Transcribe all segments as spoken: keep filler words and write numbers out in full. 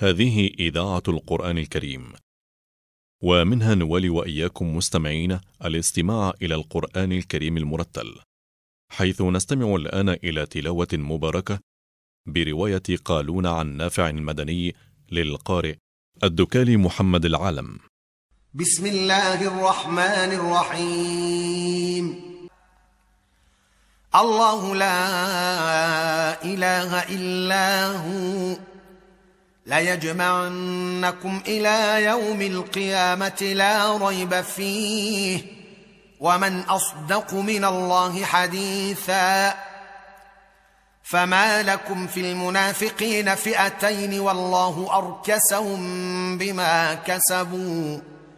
هذه إذاعة القرآن الكريم، ومنها نولي وإياكم مستمعين الاستماع إلى القرآن الكريم المرتل، حيث نستمع الآن إلى تلاوة مباركة برواية قالون عن نافع المدني للقارئ الدكالي محمد العالم. بسم الله الرحمن الرحيم. الله لا إله إلا هو ليجمعنكم إلى يوم القيامة لا ريب فيه ومن أصدق من الله حديثا. فما لكم في المنافقين فئتين والله أركسهم بما كسبوا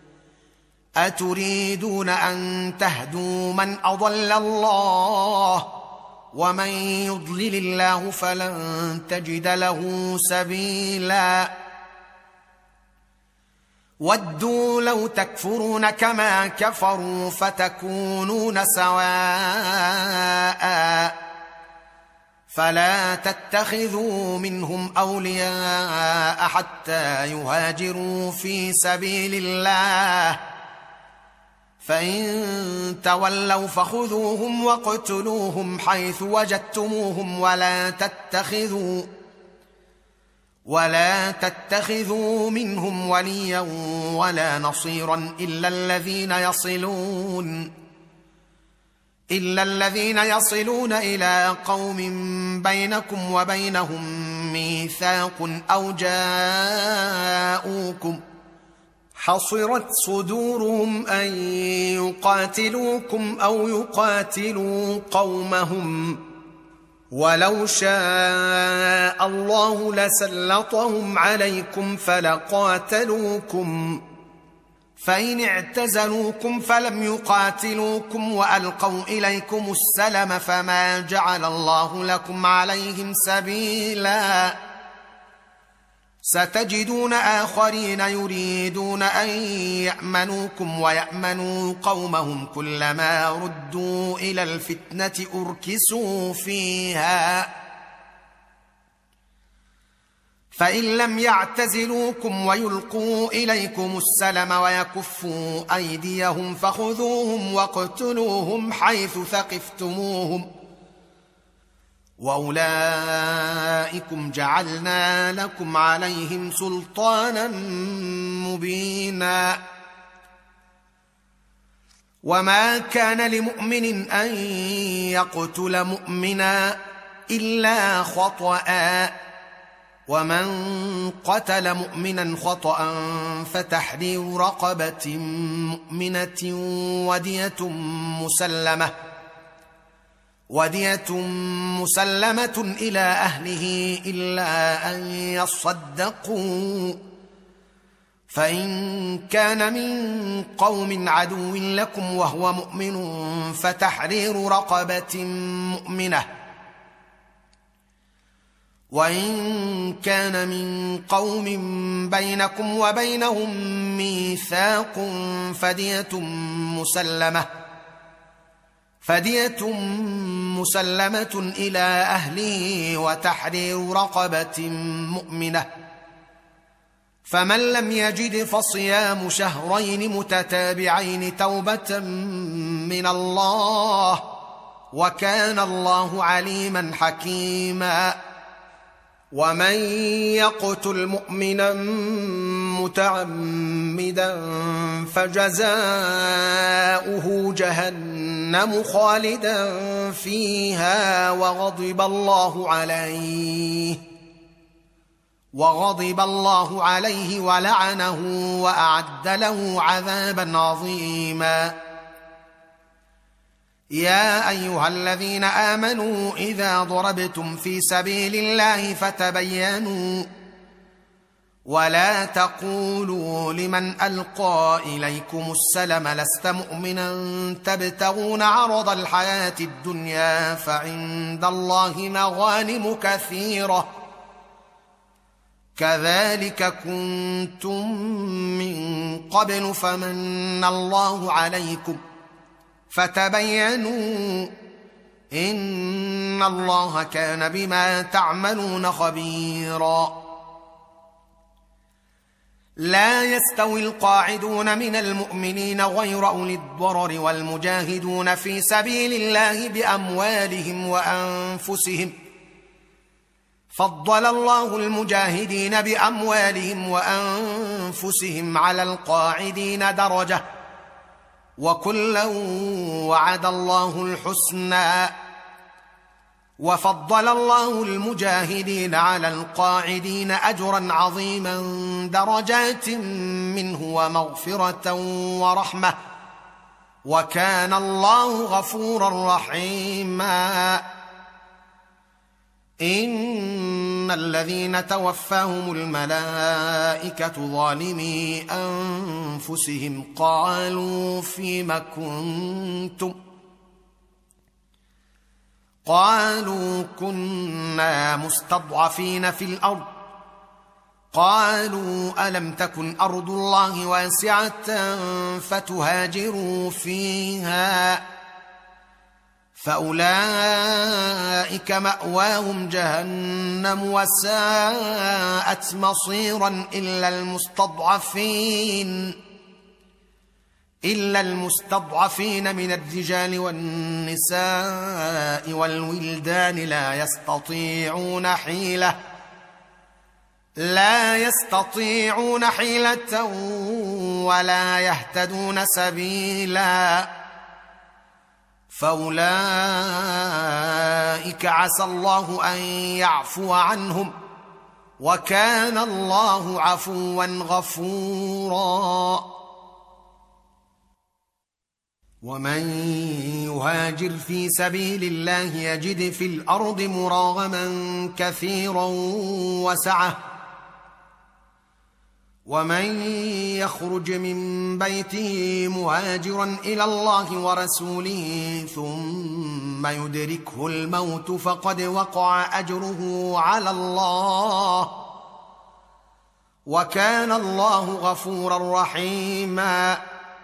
أتريدون أن تهدوا من أضل الله ومن يضلل الله فلن تجد له سبيلا. ودوا لو تكفرون كما كفروا فتكونون سواء فلا تتخذوا منهم أولياء حتى يهاجروا في سبيل الله فإن تولوا فخذوهم واقتلوهم حيث وجدتموهم ولا تتخذوا ولا تتخذوا منهم وليا ولا نصيرا إلا الذين يصلون إلا الذين يصلون إلى قوم بينكم وبينهم ميثاق أو جاءوكم حصرت صدورهم أن يقاتلوكم أو يقاتلوا قومهم ولو شاء الله لسلطهم عليكم فلقاتلوكم فإن اعتزلوكم فلم يقاتلوكم وألقوا إليكم السلم فما جعل الله لكم عليهم سبيلا. ستجدون آخرين يريدون أن يأمنوكم ويأمنوا قومهم كلما ردوا إلى الفتنة أركسوا فيها فإن لم يعتزلوكم ويلقوا إليكم السلم ويكفوا أيديهم فخذوهم واقتلوهم حيث ثقفتموهم وأولئكم جعلنا لكم عليهم سلطانا مبينا. وما كان لمؤمن أن يقتل مؤمنا إلا خطأ ومن قتل مؤمنا خطأ فتحرير رقبة مؤمنة ودية مسلمة ودية مسلمة إلى أهله إلا أن يصدقوا فإن كان من قوم عدو لكم وهو مؤمن فتحرير رقبة مؤمنة وإن كان من قوم بينكم وبينهم ميثاق فدية مسلمة فدية مسلمة إلى أهله وتحرير رقبة مؤمنة فمن لم يجد فصيام شهرين متتابعين توبة من الله وكان الله عليما حكيما. ومن يقتل مؤمنا متعمدا فجزاؤه جهنم خالدا فيها وغضب الله عليه وغضب الله عليه ولعنه وأعد له عذابا عظيما. يا أيها الذين آمنوا إذا ضربتم في سبيل الله فتبينوا ولا تقولوا لمن ألقى إليكم السلم لست مؤمنا تبتغون عرض الحياة الدنيا فعند الله مغانم كثيرة كذلك كنتم من قبل فمن الله عليكم فتبينوا إن الله كان بما تعملون خبيرا. لا يستوي القاعدون من المؤمنين غير أولي الضرر والمجاهدون في سبيل الله بأموالهم وأنفسهم، فضل الله المجاهدين بأموالهم وأنفسهم على القاعدين درجة، وكلا وعد الله الحسنى، وفضل الله المجاهدين على القاعدين أجرا عظيما درجات منه ومغفرة ورحمة، وكان الله غفورا رحيما. إن الذين توفاهم الملائكة ظالمي أنفسهم قالوا فيم كنتم؟ قالوا كنا مستضعفين في الأرض. قالوا ألم تكن أرض الله واسعة فتهاجروا فيها، فأولئك مأواهم جهنم وساءت مصيرا إلا المستضعفين إلا المستضعفين من الرجال والنساء والولدان لا يستطيعون حيلة لا يستطيعون حيلة ولا يهتدون سبيلا، فأولئك عسى الله أن يعفو عنهم، وكان الله عفوا غفورا. ومن يهاجر في سبيل الله يجد في الأرض مراغما كثيرا وسعة، ومن يخرج من بيته مهاجرا إلى الله ورسوله ثم يدركه الموت فقد وقع أجره على الله، وكان الله غفورا رحيما.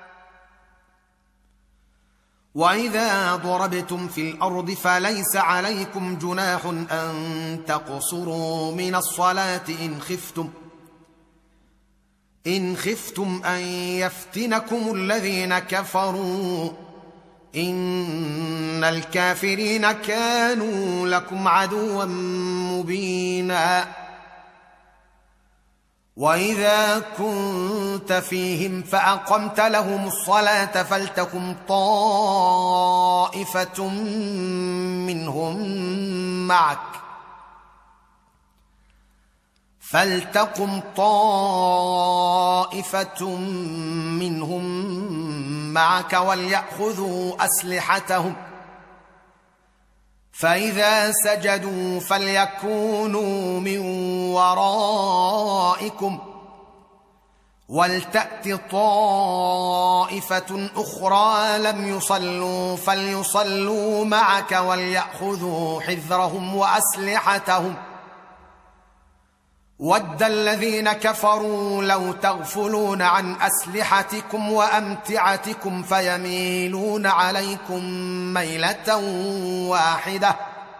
وإذا ضربتم في الأرض فليس عليكم جناح أن تقصروا من الصلاة إن خفتم إن خفتم أن يفتنكم الذين كفروا، إن الكافرين كانوا لكم عدوا مبينا. وإذا كنت فيهم فأقمت لهم الصلاة فلتقم طائفة منهم معك فلتقم طائفة منهم معك وليأخذوا أسلحتهم، فإذا سجدوا فليكونوا من ورائكم ولتأت طائفة أخرى لم يصلوا فليصلوا معك وليأخذوا حذرهم وأسلحتهم. ود الذين كفروا لو تغفلون عن أسلحتكم وأمتعتكم فيميلون عليكم ميلة واحدة،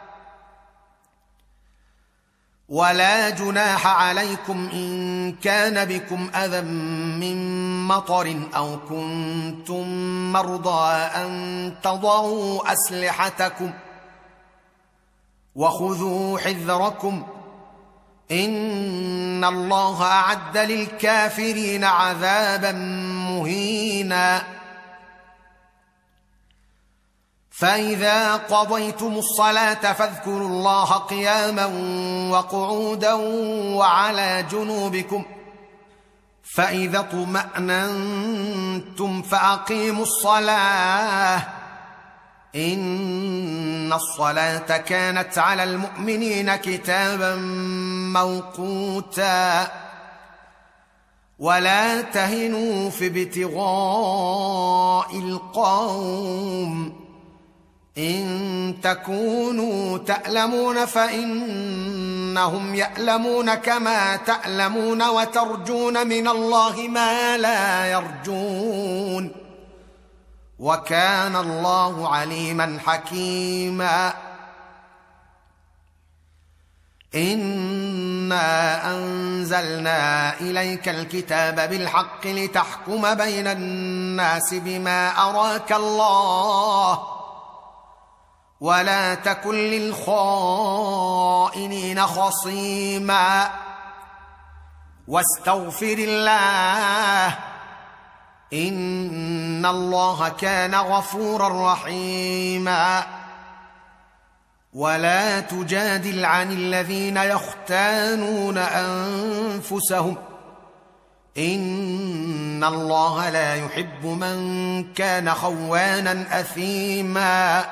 ولا جناح عليكم إن كان بكم أذى من مطر أو كنتم مرضى أن تضعوا أسلحتكم، وخذوا حذركم إن الله أعد للكافرين عذابا مهينا. فإذا قضيتم الصلاة فاذكروا الله قياما وقعودا وعلى جنوبكم، فإذا اطمأننتم فأقيموا الصلاة إن الصلاة كانت على المؤمنين كتابا موقوتا. ولا تهنوا في ابتغاء القوم إن تكونوا تألمون فإنهم يألمون كما تألمون وترجون من الله ما لا يرجون، وكان الله عليما حكيما. إن إنا أنزلنا إليك الكتاب بالحق لتحكم بين الناس بما أراك الله ولا تكن للخائنين خصيما واستغفر الله إن الله كان غفورا رحيما ولا تجادل عن الذين يختانون أنفسهم إن الله لا يحب من كان خوانا أثيما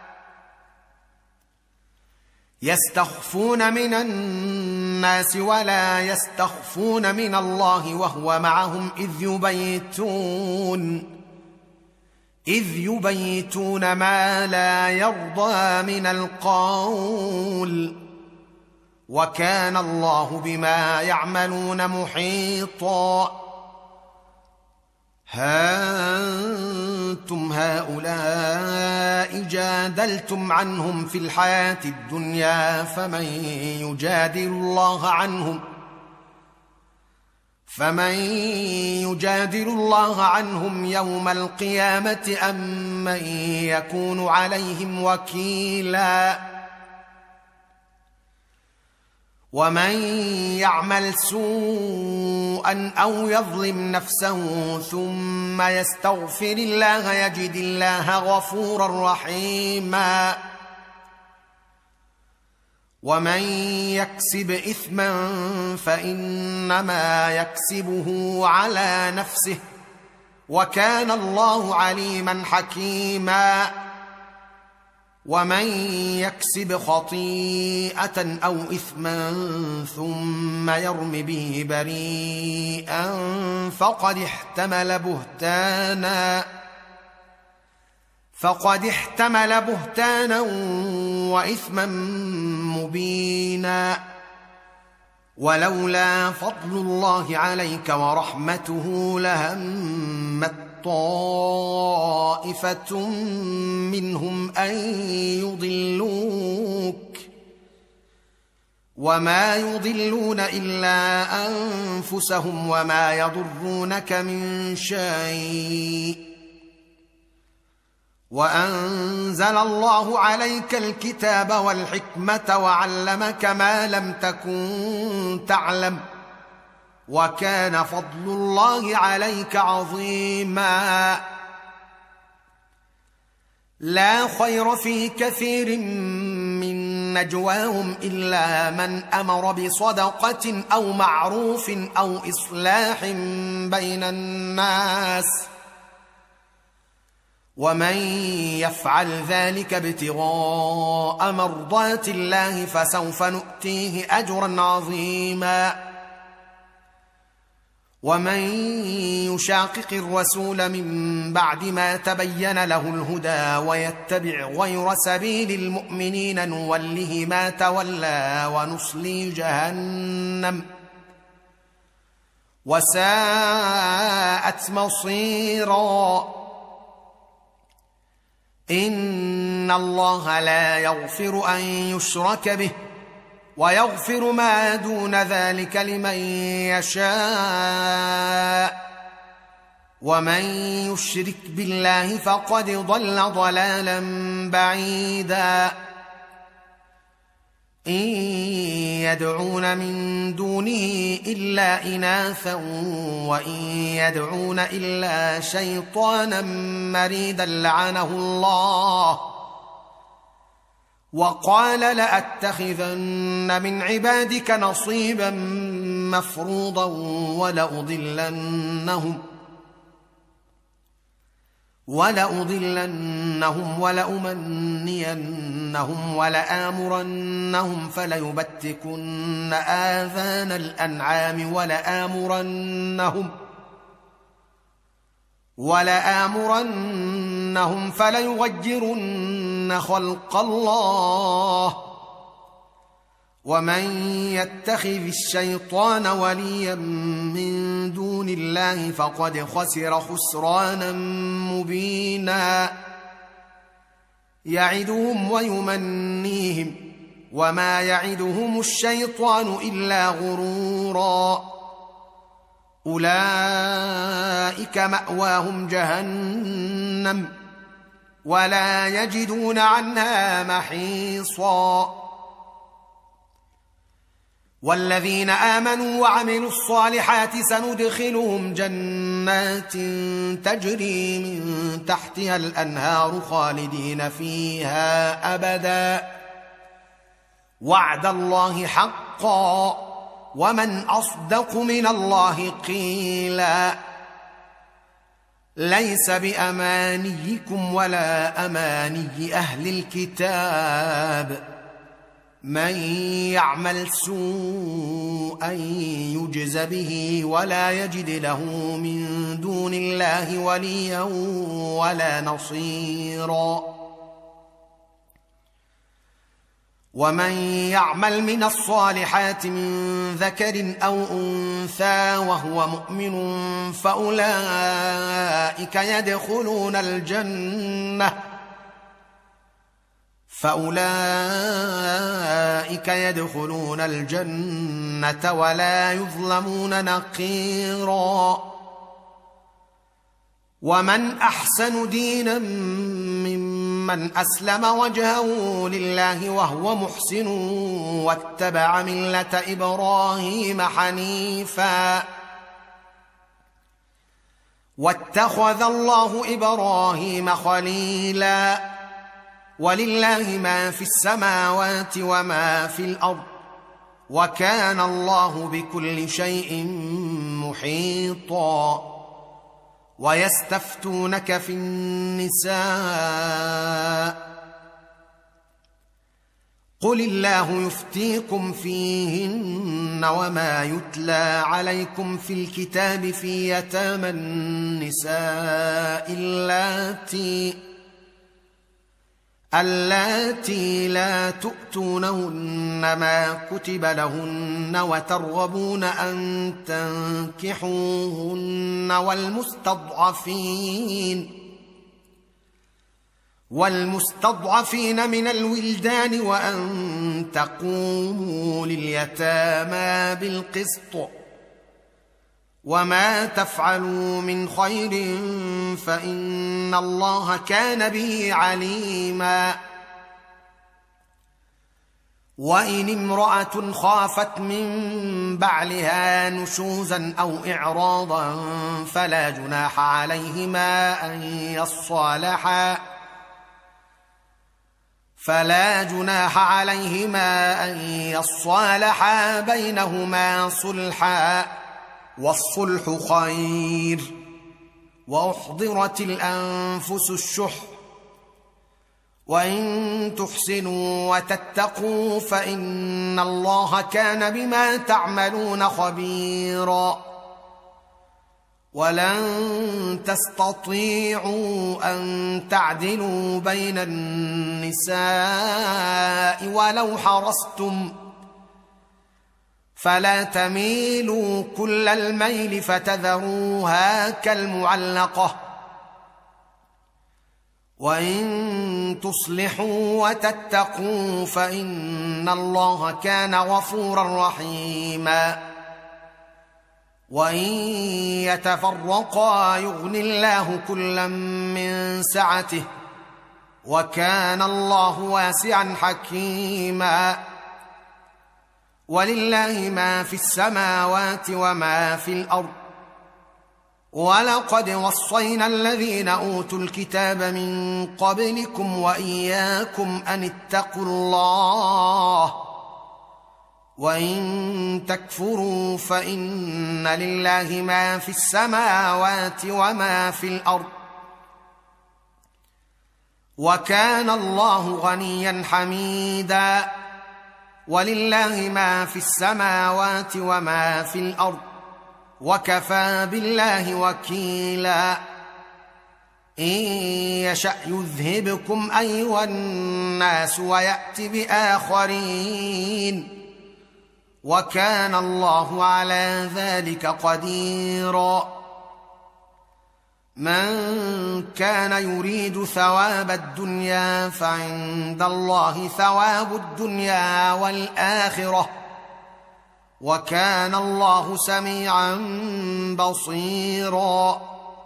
يستخفون من الناس ولا يستخفون من الله وهو معهم إذ يبيتون إذ يبيتون ما لا يرضى من القول وكان الله بما يعملون محيطا ها أنتم هؤلاء جادلتم عنهم في الحياة الدنيا فمن يجادل الله عنهم فمن يجادل الله عنهم يوم القيامة أم من يكون عليهم وكيلا ومن يعمل سوءا أو يظلم نفسه ثم يستغفر الله يجد الله غفورا رحيما ومن يكسب إثما فإنما يكسبه على نفسه وكان الله عليما حكيما ومن يكسب خطيئة أو إثما ثم يرم به بريئا فقد احتمل بهتانا فقد احتمل بهتانا وإثما مبينا ولولا فضل الله عليك ورحمته لهمت طائفة منهم أن يضلوك وما يضلون إلا أنفسهم وما يضرونك من شيء وأنزل الله عليك الكتاب والحكمة وعلمك ما لم تكن تعلم وكان فضل الله عليك عظيما لا خير في كثير من نجواهم إلا من أمر بصدقة أو معروف أو إصلاح بين الناس ومن يفعل ذلك ابتغاء مرضات الله فسوف نؤتيه أجرا عظيما ومن يشاقق الرسول من بعد ما تبين له الهدى ويتبع غير سبيل المؤمنين نوله ما تولى ونصلي جهنم وساءت مصيرا إن الله لا يغفر أن يشرك به ويغفر ما دون ذلك لمن يشاء ومن يشرك بالله فقد ضل ضلالا بعيدا إن يدعون من دونه إلا إناثا وإن يدعون إلا شيطانا مريدا لعنه الله وقال لأتخذن من عبادك نصيبا مفروضا ولأضلنهم ولأضلنهم ولأمنينهم ولآمرنهم فليبتكن آذان الأنعام ولآمرنهم ولآمرنهم فليغيرن خلق الله ومن يتخذ الشيطان وليا من دون الله فقد خسر خسرانا مبينا يعدهم ويمنيهم وما يعدهم الشيطان إلا غرورا أولئك مأواهم جهنم ولا يجدون عنها محيصا والذين آمنوا وعملوا الصالحات سندخلهم جنات تجري من تحتها الأنهار خالدين فيها أبدا وعد الله حقا ومن أصدق من الله قيلا ليس بأمانيكم ولا أماني أهل الكتاب من يعمل سوءا يجز به ولا يجد له من دون الله وليا ولا نصيرا ومن يعمل من الصالحات من ذكر أو أنثى وهو مؤمن فأولئك يدخلون الجنة فأولئك يدخلون الجنة ولا يظلمون نقيرا ومن أحسن دينا ممن أسلم وجهه لله وهو محسن واتبع ملة إبراهيم حنيفا واتخذ الله إبراهيم خليلا ولله ما في السماوات وما في الأرض وكان الله بكل شيء محيطا ويستفتونك في النساء قل الله يفتيكم فيهن وما يتلى عليكم في الكتاب في يتامى النساء اللاتي اللاتي لا تؤتونهن ما كتب لهن وترغبون أن تنكحوهن والمستضعفين والمستضعفين من الولدان وأن تقوموا لليتامى بالقسط وما تفعلوا من خير فإن الله كان به عليما وإن امرأة خافت من بعلها نشوزا أو إعراضا فلا جناح عليهما أن يصالحا فلا جناح عليهما أن يصالحا بينهما صلحا والصلح خير وأحضرت الأنفس الشح وإن تحسنوا وتتقوا فإن الله كان بما تعملون خبيرا ولن تستطيعوا أن تعدلوا بين النساء ولو حرصتم فلا تميلوا كل الميل فتذروها كالمعلقة وإن تصلحوا وتتقوا فإن الله كان غفورا رحيما وإن يتفرقا يغن الله كلا من سعته وكان الله واسعا حكيما ولله ما في السماوات وما في الأرض ولقد وصينا الذين أوتوا الكتاب من قبلكم وإياكم أن اتقوا الله وإن تكفروا فإن لله ما في السماوات وما في الأرض وكان الله غنيا حميدا ولله ما في السماوات وما في الأرض وكفى بالله وكيلا إن يشأ يذهبكم أيها الناس ويأت بآخرين وكان الله على ذلك قديرا من كان يريد ثواب الدنيا فعند الله ثواب الدنيا والآخرة وكان الله سميعا بصيرا.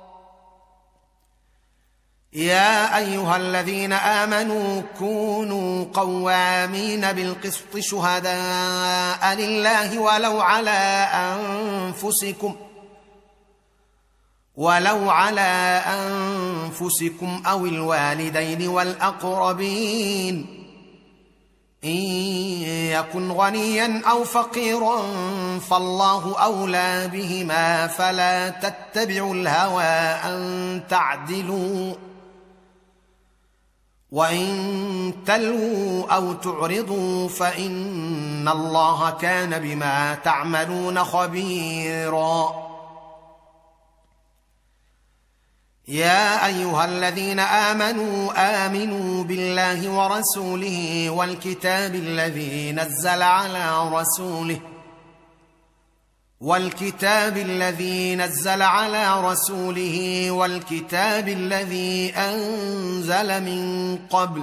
يا أيها الذين آمنوا كونوا قوامين بالقسط شهداء لله ولو على أنفسكم ولو على أنفسكم أو الوالدين والأقربين إن يكن غنيا أو فقيرا فالله أولى بهما فلا تتبعوا الهوى أن تعدلوا وإن تلووا أو تعرضوا فإن الله كان بما تعملون خبيرا. يا أيها الذين آمنوا آمنوا بالله ورسوله والكتاب الذي نزل على رسوله والكتاب الذي نزل على رسوله والكتاب الذي أنزل من قبل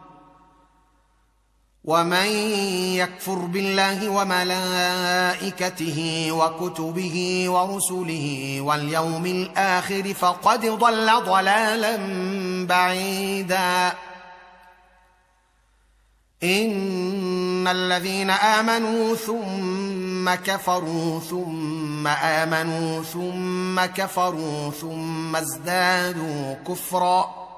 ومن يكفر بالله وملائكته وكتبه ورسله واليوم الآخر فقد ضل ضلالا بعيدا. إن الذين آمنوا ثم كفروا ثم آمنوا ثم كفروا ثم ازدادوا كفرا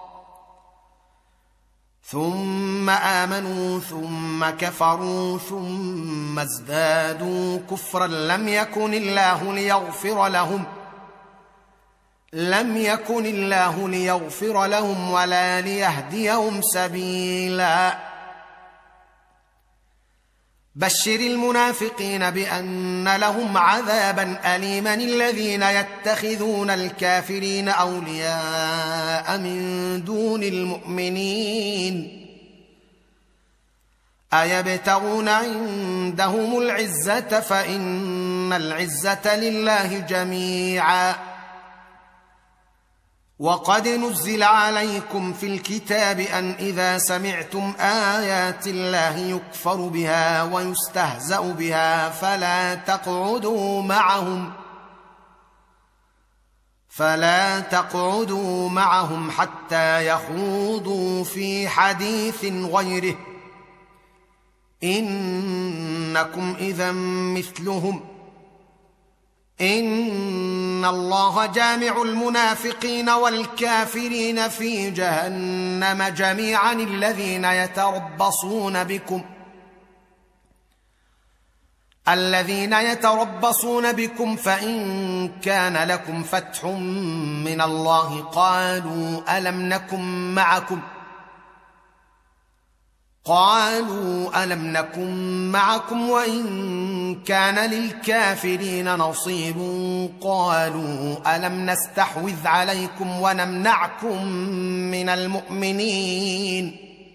ثم آمنوا ثم كفروا ثم ازدادوا كفرا لم يكن الله ليغفر لهم لم يكن الله ليغفر لهم ولا ليهديهم سبيلا. بشر المنافقين بأن لهم عذابا أليما الذين يتخذون الكافرين أولياء من دون المؤمنين أيبتغون عندهم العزة فإن العزة لله جميعا. وقد نزل عليكم في الكتاب أن إذا سمعتم آيات الله يكفر بها ويستهزأ بها فلا تقعدوا معهم فلا تقعدوا معهم حتى يخوضوا في حديث غيره إنكم إذا مثلهم إن الله جامع المنافقين والكافرين في جهنم جميعا الذين يتربصون بكم الذين يتربصون بكم فإن كان لكم فتح من الله قالوا ألم نكن معكم قالوا ألم نكن معكم وإن كان للكافرين نصيب قالوا ألم نستحوذ عليكم ونمنعكم من المؤمنين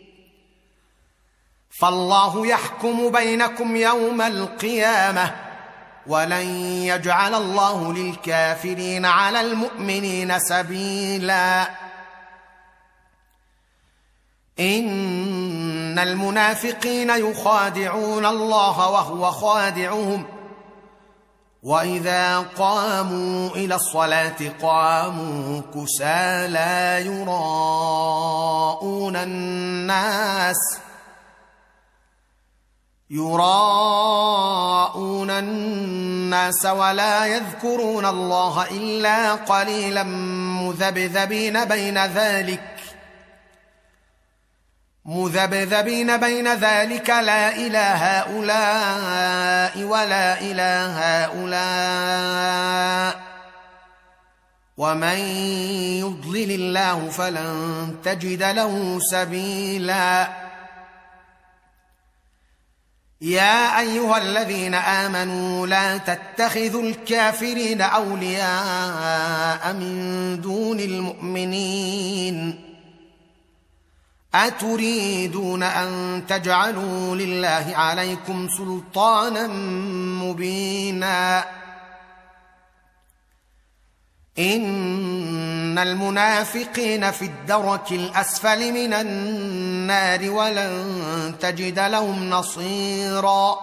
فالله يحكم بينكم يوم القيامة ولن يجعل الله للكافرين على المؤمنين سبيلا. إن المنافقين يخادعون الله وهو خادعهم وإذا قاموا إلى الصلاة قاموا كسالى يراءون الناس يراءون الناس ولا يذكرون الله إلا قليلا مذبذبين بين ذلك مذبذبين بين ذلك لا إلى هؤلاء ولا إلى هؤلاء ومن يضلل الله فلن تجد له سبيلا. يا أيها الذين آمنوا لا تتخذوا الكافرين أولياء من دون المؤمنين أتريدون أن تجعلوا لله عليكم سلطانا مبينا إن المنافقين في الدرك الأسفل من النار ولن تجد لهم نصيرا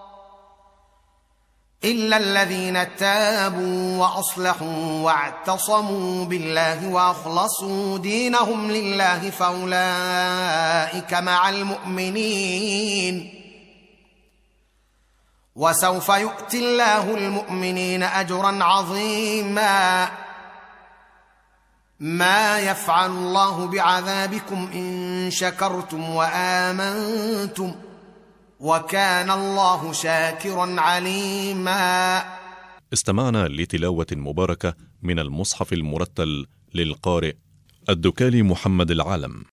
إلا الذين تابوا وأصلحوا واعتصموا بالله وأخلصوا دينهم لله فأولئك مع المؤمنين وسوف يؤتي الله المؤمنين أجرا عظيما ما يفعل الله بعذابكم إن شكرتم وآمنتم وكان الله شاكرا عليما. استمعنا لتلاوة مباركة من المصحف المرتل للقارئ الدكالي محمد العالم.